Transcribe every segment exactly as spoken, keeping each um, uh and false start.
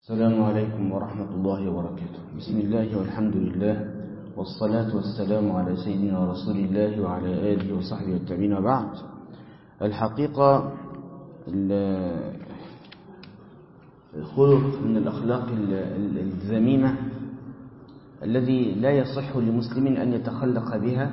السلام عليكم ورحمة الله وبركاته. بسم الله والحمد لله والصلاة والسلام على سيدنا رسول الله وعلى آله وصحبه والتابعين. وبعد، الحقيقة الخلق من الأخلاق الذميمة الذي لا يصح لمسلم أن يتخلق بها،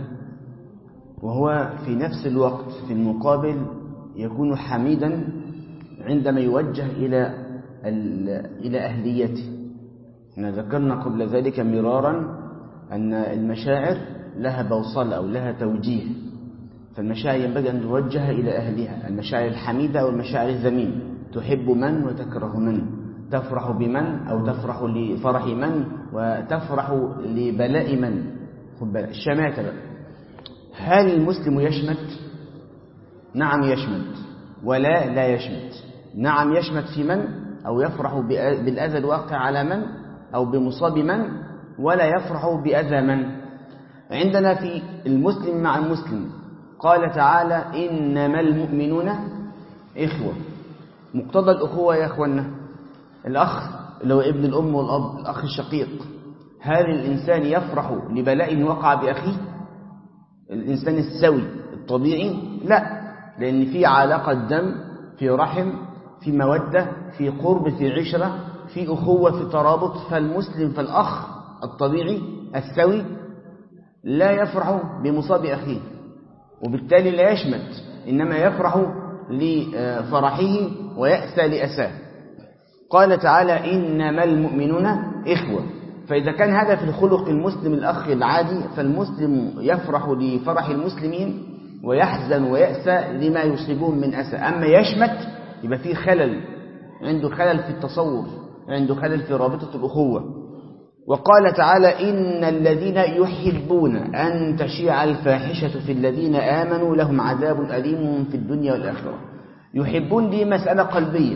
وهو في نفس الوقت في المقابل يكون حميدا عندما يوجه إلى إلى أهليته. ذكرنا قبل ذلك مرارا أن المشاعر لها بوصلة أو لها توجيه، فالمشاعر ينبغي أن توجه إلى أهلها، المشاعر الحميدة أو المشاعر الذميمة. تحب من وتكره من، تفرح بمن أو تفرح لفرح من وتفرح لبلاء من. الشماتة بقى، هل المسلم يشمت؟ نعم يشمت، ولا لا يشمت. نعم يشمت في من، أو يفرح بالأذى الواقع على من أو بمصاب من، ولا يفرح بأذى من. عندنا في المسلم مع المسلم قال تعالى إنما المؤمنون إخوة. مقتضى الأخوة يا أخوانا الأخ اللي هو ابن الأم والأب، الأخ الشقيق. هل الإنسان يفرح لبلاء وقع بأخيه؟ الإنسان السوي الطبيعي لا، لأن في علاقة دم، في رحم، في مودة، في قرب، في عشرة، في أخوة، في ترابط. فالمسلم فالأخ الطبيعي السوي لا يفرح بمصاب أخيه، وبالتالي لا يشمت، إنما يفرح لفرحه ويأسى لأساه. قال تعالى إنما المؤمنون إخوة. فإذا كان هذا في الخلق المسلم الأخ العادي، فالمسلم يفرح لفرح المسلمين ويحزن ويأسى لما يصيبهم من أسى. أما يشمت يبقى فيه خلل، عنده خلل في التصور، عنده خلل في رابطة الأخوة. وقال تعالى إن الذين يحبون أن تشيع الفاحشة في الذين آمنوا لهم عذاب أليم في الدنيا والآخرة. يحبون دي مسألة قلبية.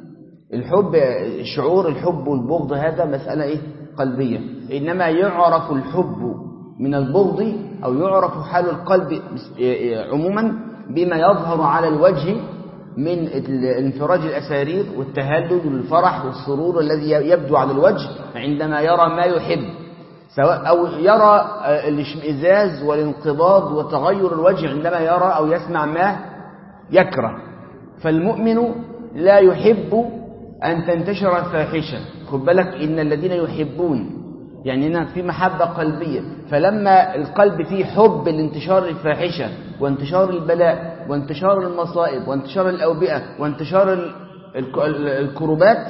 الحب، الشعور الحب والبغض هذا مسألة إيه؟ قلبية. إنما يعرف الحب من البغض، أو يعرف حال القلب عموما بما يظهر على الوجه من انفراج الأسارير والتهلل والفرح والسرور الذي يبدو على الوجه عندما يرى ما يحب، سواء أو يرى الاشمئزاز والانقباض وتغير الوجه عندما يرى أو يسمع ما يكره. فالمؤمن لا يحب أن تنتشر الفاحشة. خد بالك، إن الذين يحبون يعني هنا في محبة قلبية. فلما القلب فيه حب لانتشار الفاحشة وانتشار البلاء وانتشار المصائب وانتشار الأوبئة وانتشار الكربات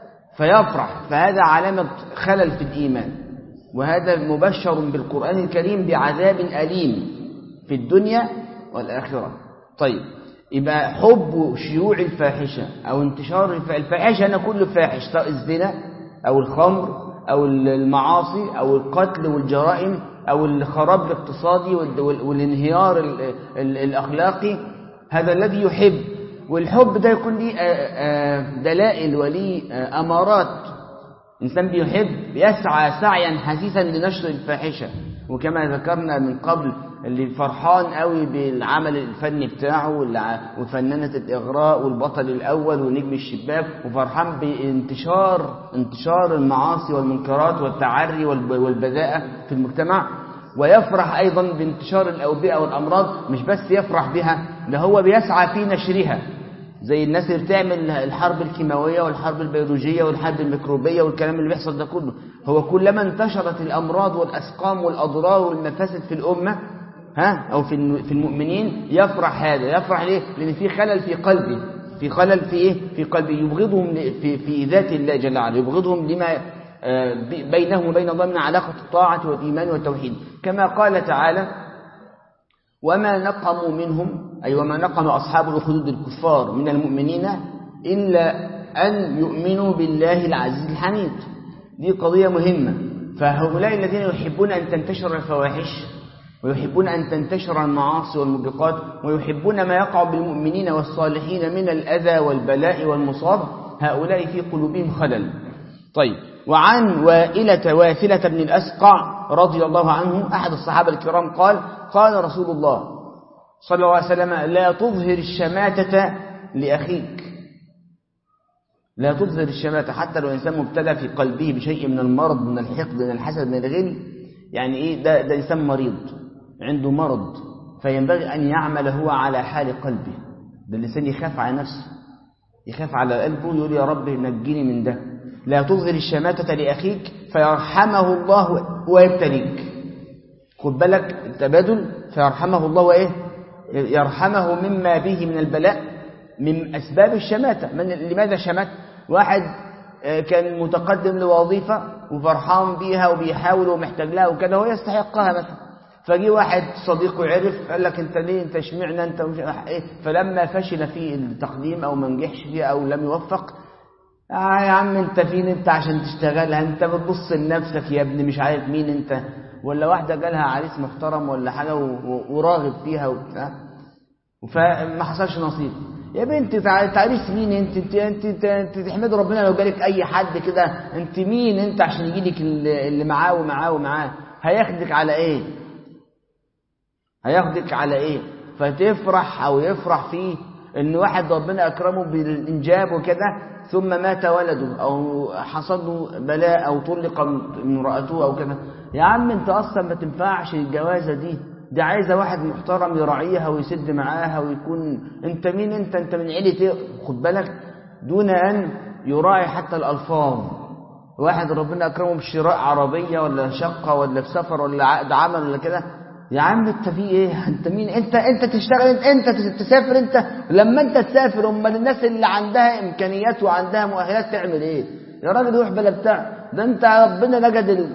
فيفرح، فهذا علامة خلل في الإيمان، وهذا مبشر بالقرآن الكريم بعذاب أليم في الدنيا والآخرة. طيب، يبقى حب شيوع الفاحشة أو انتشار الفاحشة، أنا كل فاحش، سواء الزنا أو الخمر أو المعاصي أو القتل والجرائم أو الخراب الاقتصادي والانهيار الأخلاقي، هذا الذي يحب. والحب ده يكون ليه دلائل وليه أمارات. إنسان بيحب يسعى سعيا حثيثا لنشر الفاحشة، وكما ذكرنا من قبل اللي فرحان قوي بالعمل الفني بتاعه وفنانة الإغراء والبطل الأول ونجم الشباك، وفرحان بانتشار انتشار المعاصي والمنكرات والتعري والبذاءة في المجتمع، ويفرح أيضا بانتشار الأوبئة والأمراض. مش بس يفرح بها، ده هو بيسعى في نشرها، زي الناس اللي بتعمل الحرب الكيماوية والحرب البيولوجية والحرب الميكروبية والكلام اللي بيحصل ده كله. هو كلما انتشرت الأمراض والأسقام والأضرار والمفاسد في الأمة ها أو في في المؤمنين يفرح. هذا يفرح ليه؟ لأن في خلل في قلبه، في خلل في إيه؟ في قلبه، يبغضهم في في ذات الله جل وعلا، يبغضهم لما بينهم وبين الله من علاقة الطاعة والإيمان والتوحيد. كما قال تعالى وما نقموا منهم، أي وما نقم أصحاب الأخدود الكفار من المؤمنين إلا أن يؤمنوا بالله العزيز الحميد. دي قضية مهمة. فهؤلاء الذين يحبون أن تنتشر الفواحش ويحبون أن تنتشر المعاصي والموبقات ويحبون ما يقع بالمؤمنين والصالحين من الأذى والبلاء والمصاب، هؤلاء في قلوبهم خلل. طيب، وعن وائلة واثلة بن الأسقع رضي الله عنه أحد الصحابة الكرام قال قال رسول الله صلى الله عليه وسلم لا تظهر الشماتة لأخيك، لا تظهر الشماتة حتى لو إنسان مبتلى في قلبه بشيء من المرض، من الحقد، من الحسد، من الغل، يعني إيه ده, ده إنسان مريض عنده مرض، فينبغي أن يعمل هو على حال قلبه. ده الإنسان يخاف على نفسه، يخاف على قلبه، يقول يا رب نجيني من ده. لا تظهر الشماتة لأخيك فيرحمه الله ويبتليك. خد بالك التبادل، فيرحمه الله وإيه؟ يرحمه مما به من البلاء، من أسباب الشماتة. من لماذا شمات؟ واحد كان متقدم لوظيفة وفرحان بيها وبيحاول ومحتاج لها وكذا، هو يستحقها مثلا، فجي واحد صديقه عرف قال لك انت ليه، انت اشمعنا انت مش ايه، فلما فشل في التقديم او ما نجحش فيه او لم يوفق، اه يا عم انت فين انت عشان تشتغلها، انت بتبص لنفسك يا ابني، مش عارف مين انت. ولا واحده جالها عريس محترم ولا حاجه وراغب فيها وبتاع فما حصلش نصيب. يا بنتي تعريس مين انت انت انت, انت, انت تحمد ربنا لو جالك اي حد كده، انت مين انت عشان يجيلك اللي معاه ومعاه ومعاه؟ هياخدك على ايه؟ هياخدك على ايه؟ فتفرح او يفرح فيه ان واحد ربنا اكرمه بالانجاب وكده ثم مات ولده او حصل له بلاء او طلق امراته او كده. يا عم انت اصلا ما تنفعش الجوازه دي، دي عايزه واحد محترم يراعيها ويسد معاها ويكون، انت مين انت انت من عيله. خد بالك دون ان يراعي حتى الالفاظ. واحد ربنا اكرمه بشراء عربيه ولا شقه ولا في سفر ولا عقد عمل ولا كده، يا عم انت في ايه؟ انت مين انت انت تشتغل انت, انت تسافر انت؟ لما انت تسافر امال الناس اللي عندها امكانيات وعندها مؤهلات تعمل ايه؟ يا راجل روح بلا بتاع ده، انت ربنا نجد ال...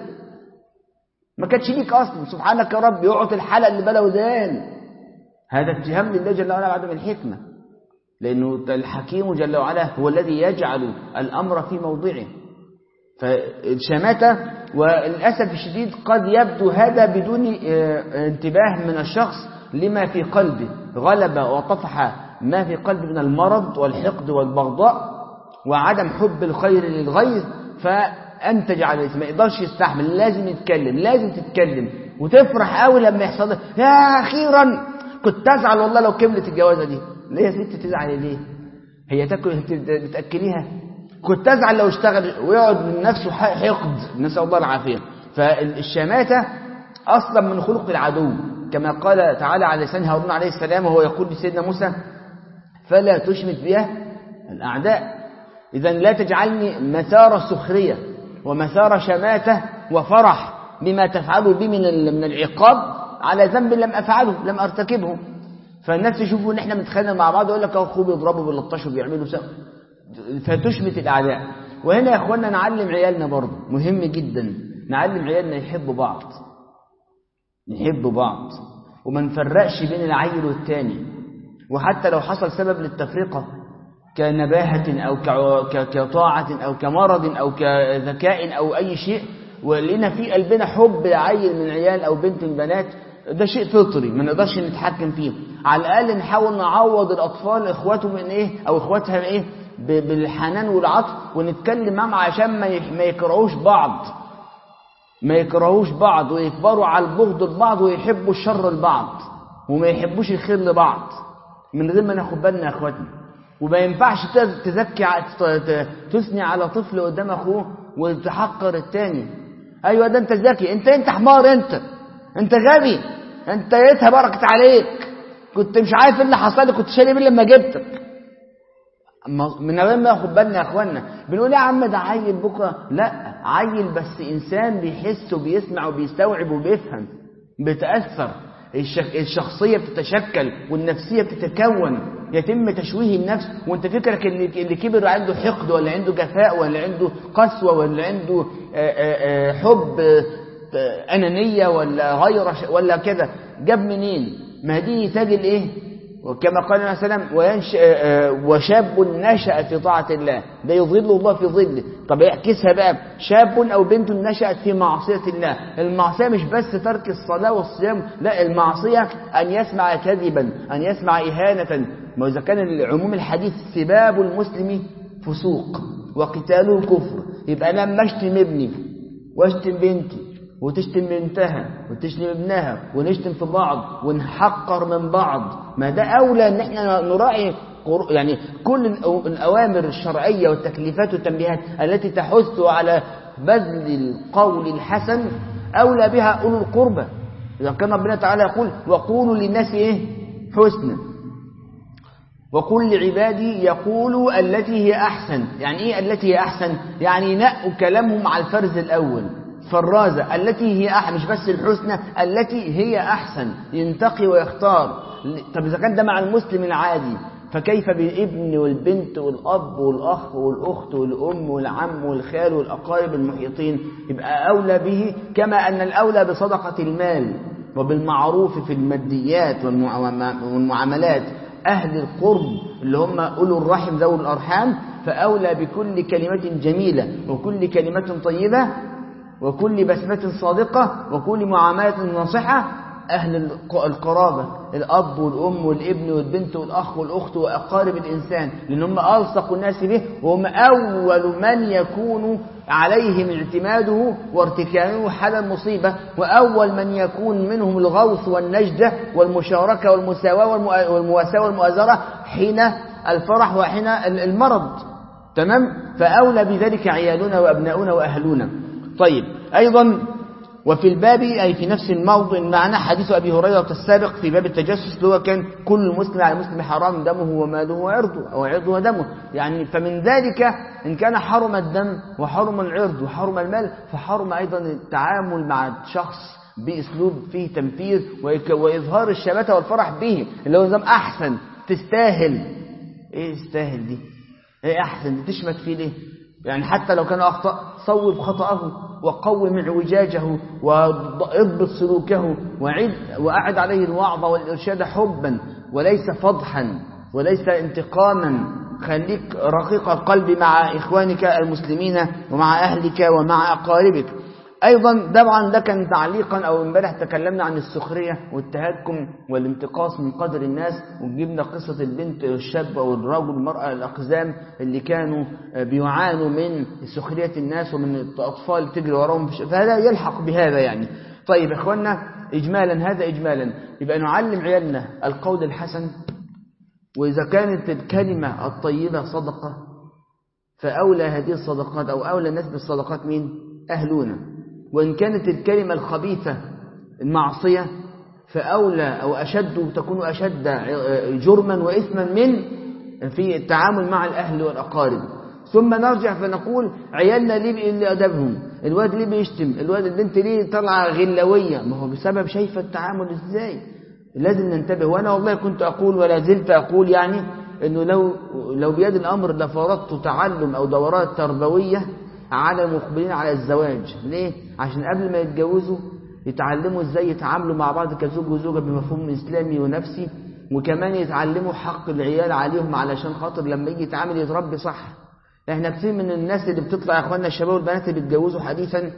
ما كانتش ليك اصلا. سبحانك يا رب يقعد الحلق اللي بلا ودان. هذا اتهام لله جل وعلا بعدم الحكمه، لانه الحكيم جل وعلا هو الذي يجعل الامر في موضعه. فالشماتة وللأسف الشديد قد يبدو هذا بدون انتباه من الشخص لما في قلبه، غلب وطفح ما في قلبه من المرض والحقد والبغضاء وعدم حب الخير للغير، فأنتج على الإثم، ما يقدرش يستحمل، لازم يتكلم، لازم تتكلم وتفرح قوي لما يحصل له يا أخيرا. كنت تزعل والله لو كملت الجوازة دي. ليه يا ست تزعل ليه؟ هي تاكل بتأكليها؟ كنت تزعل لو اشتغل ويقعد من نفسه حقد، نسأل الله العافية. فالشماتة أصلا من خلق العدو، كما قال تعالى على لسان هارون عليه السلام وهو يقول لسيدنا موسى فلا تشمت بها الأعداء. إذن لا تجعلني مثار سخرية ومثار شماتة وفرح بما تفعله بي من العقاب على ذنب لم أفعله، لم أرتكبه. فالناس يشوفوا ان احنا متخانق مع بعض يقول لك اخوه بيضربوا باللطش وبيعملوا سوا، فتشمت الاعداء. وهنا يا اخوانا نعلم عيالنا برضه، مهم جدا نعلم عيالنا يحبوا بعض، يحبوا بعض وما نفرقش بين العيل والتاني. وحتى لو حصل سبب للتفرقه كنباهه او كطاعه او كمرض او كذكاء او اي شيء، ولينا في قلبنا حب لعيل من عيال او بنت من بنات، ده شيء فطري ما نقدرش نتحكم فيه. على الأقل نحاول نعوض الأطفال إخواتهم من إيه أو إخواتها من إيه بالحنان والعطف، ونتكلم معهم عشان ما يكرهوش بعض، ما يكرهوش بعض ويكبروا على البغض لبعض ويحبوا الشر لبعض وما يحبوش الخير لبعض من غير ما ناخد بالنا يا إخواتنا. وما ينفعش تزكي تثني على طفل قدام أخوه وتحقر التاني. أيوة ده أنت ذكي، أنت أنت حمار، أنت أنت غبي، أنت يتها بركت عليك، كنت مش عارف اللي حصل لي، كنت شاري مين لما جبتك. من غير ما ناخد بالنا يا اخوانا بنقول يا عم ده عيل بكره، لا عيل بس انسان بيحس وبيسمع وبيستوعب وبيفهم، بيتاثر، الشخصيه بتتشكل والنفسيه بتتكون، يتم تشويه النفس. وانت فكرك ان اللي كبر عنده حقد ولا عنده جفاء ولا عنده قسوه ولا عنده حب انانيه ولا غير ولا كده، جاب منين؟ ما دي تاج الايه؟ وكما قال النبي صلى الله عليه وسلم وشاب نشأ في طاعة الله ده يظل الله في ظله. طب اعكسها بقى، شاب أو بنت نشأت في معصية الله. المعصية مش بس ترك الصلاة والصيام، لا، المعصية أن يسمع كذبا، أن يسمع إهانة. ما إذا كان عموم الحديث سباب المسلم فسوق وقتاله كفر، يبقى أنا لما أشتم ابني وأشتم بنتي وتشتم بنتها وتشتم ابنها ونشتم في بعض ونحقر من بعض، ما ده أولى ان احنا نراعي يعني كل الأوامر الشرعية والتكليفات والتنبيهات التي تحث على بذل القول الحسن أولى بها أولو القربى. إذا كان ربنا تعالى يقول وقولوا للناس إيه حسنا، وقل لعبادي يقولوا التي هي أحسن. يعني إيه التي هي أحسن؟ يعني ينقوا كلامهم على الفرز الأول، فرازة التي هي أحسن، مش بس الحسنى، التي هي أحسن، ينتقي ويختار. طب إذا كان ده مع المسلم العادي فكيف بالابن والبنت والأب والأخ والأخت والأم والعم والخال والأقارب المحيطين؟ يبقى أولى به، كما أن الأولى بصدقة المال وبالمعروف في الماديات والمعاملات أهل القرب اللي هم أولو الرحم ذوي الأرحام، فأولى بكل كلمة جميلة وكل كلمة طيبة وكل بسمة صادقة وكل معاملة ناصحة أهل القرابة، الأب والأم والابن والبنت والأخ والأخت وأقارب الإنسان، لأن هم ألصق الناس به وهم أول من يكون عليهم اعتماده وارتكابه حال المصيبة، وأول من يكون منهم الغوث والنجدة والمشاركة والمساواة والمواساة والمؤازرة حين الفرح وحين المرض. تمام؟ فأولى بذلك عيالنا وأبناؤنا وأهلنا. طيب، أيضا وفي الباب أي في نفس الموضع معنا حديث أبي هريرة السابق في باب التجسس، اللي هو كان كل مسلم على مسلم حرام دمه وماله وعرضه، أو عرضه ودمه. يعني فمن ذلك إن كان حرم الدم وحرم العرض وحرم المال، فحرم أيضا التعامل مع الشخص بأسلوب فيه تنفير وإظهار الشماتة والفرح به، اللي هو نظام أحسن تستاهل. إيه استاهل دي؟ إيه أحسن دي؟ تشمت فيه ليه؟ يعني حتى لو كان أخطأ صوب خطأه وقوم اعوجاجه واضبط سلوكه وعد وأعد عليه الوعظ والإرشاد حبا وليس فضحا وليس انتقاما. خليك رقيق القلب مع إخوانك المسلمين ومع أهلك ومع أقاربك. أيضا طبعا ده كان تعليقا، أو امبارح تكلمنا عن السخرية والتهكم والانتقاص من قدر الناس، وجبنا قصة البنت الشاب والرجل المرأة الأقزام اللي كانوا بيعانوا من سخرية الناس ومن الأطفال تجري وراهم، فهذا يلحق بهذا يعني. طيب إخواننا، إجمالا هذا إجمالا يبقى نعلم عيالنا القول الحسن، وإذا كانت الكلمة الطيبة صدقة فأولى هذه الصدقات أو أولى الناس بالصدقات مين؟ أهلنا. وإن كانت الكلمة الخبيثة المعصية فأولى أو أشد تكون أشد جرما وإثما من في التعامل مع الأهل والأقارب. ثم نرجع فنقول عيالنا ليه بيقل أدبهم، الواد ليه بيشتم، الواد البنت ليه طلع غلوية، ما هو بسبب شايفة التعامل إزاي. لازم ننتبه. وأنا والله كنت أقول ولا زلت أقول يعني إنه لو لو بيد الأمر لفرضت تعلم أو دورات تربوية على المقبلين على الزواج. ليه؟ عشان قبل ما يتجوزوا يتعلموا ازاي يتعاملوا مع بعض كزوج وزوجة بمفهوم إسلامي ونفسي، وكمان يتعلموا حق العيال عليهم علشان خاطر لما يجي يتعامل يتربي صح. احنا كتير من الناس اللي بتطلع يا اخواننا الشباب والبنات اللي بيتجوزوا حديثا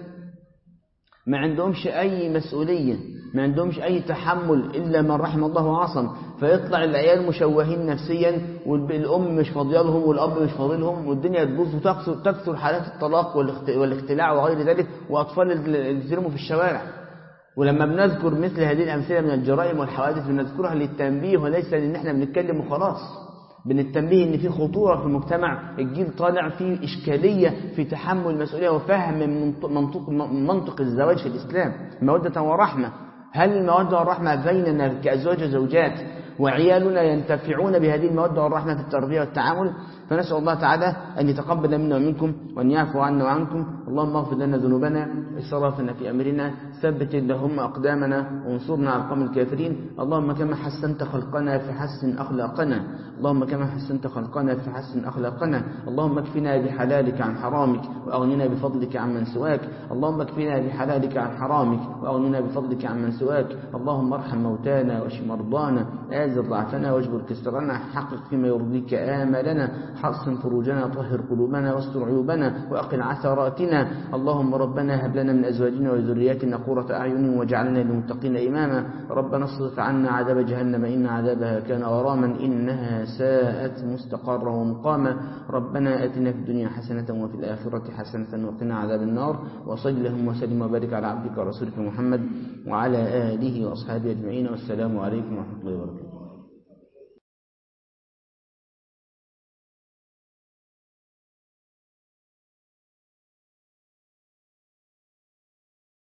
ما عندهمش أي مسؤولية، ما عندهمش أي تحمل إلا من رحم الله وعصم، فيطلع العيال مشوهين نفسيا والأم مش فاضيه لهم والأب مش فاضي لهم، والدنيا تبوظ وتكثر تكثر حالات الطلاق والاختلاع وغير ذلك، وأطفال اللي يترموا في الشوارع. ولما بنذكر مثل هذه الأمثلة من الجرائم والحوادث بنذكرها للتنبيه وليس لأن احنا بنتكلم وخلاص. بنتنبيه ان في خطورة في المجتمع، الجيل طالع فيه إشكالية في تحمل المسؤولية وفهم منطق, منطق الزواج في الإسلام، مودة ورحمة. هل المودة والرحمة بيننا كأزواج وزوجات وعيالنا ينتفعون بهذه المودة والرحمة في التربية والتعامل؟ فنسأل الله تعالى أن يتقبل منا ومنكم وأن يعفو عنا وعنكم. اللهم اغفر لنا ذنوبنا إسرافنا في أمرنا، ثبت اللهم أقدامنا وانصرنا على القوم الكافرين. اللهم كما حسنت خلقنا فحسن أخلاقنا، اللهم كما حسنت خلقنا فحسن أخلاقنا. اللهم اكفنا بحلالك عن حرامك وأغننا بفضلك عن من سواك. اللهم اكفنا بحلالك عن حرامك وأغننا بفضلك عن من سواك. اللهم ارحم موتانا واشف مرضانا، آزر ضعفنا واجبر كسرنا، حقق فيما يرضيك آمالنا، حصن فروجنا، طهر قلوبنا، واستر عيوبنا، وأقل عثراتنا. اللهم ربنا هب لنا من أزواجنا وذرياتنا قرة أعين واجعلنا للمتقين إماما. ربنا اصرف عنا عذاب جهنم إن عذابها كان غراما إنها ساءت مستقرا ومقاما. ربنا آتنا في الدنيا حسنة وفي الآخرة حسنة وقنا عذاب النار. وصل اللهم وسلم وبارك على عبدك ورسولك محمد وعلى آله وأصحابه أجمعين، والسلام عليكم ورحمة الله وبركاته.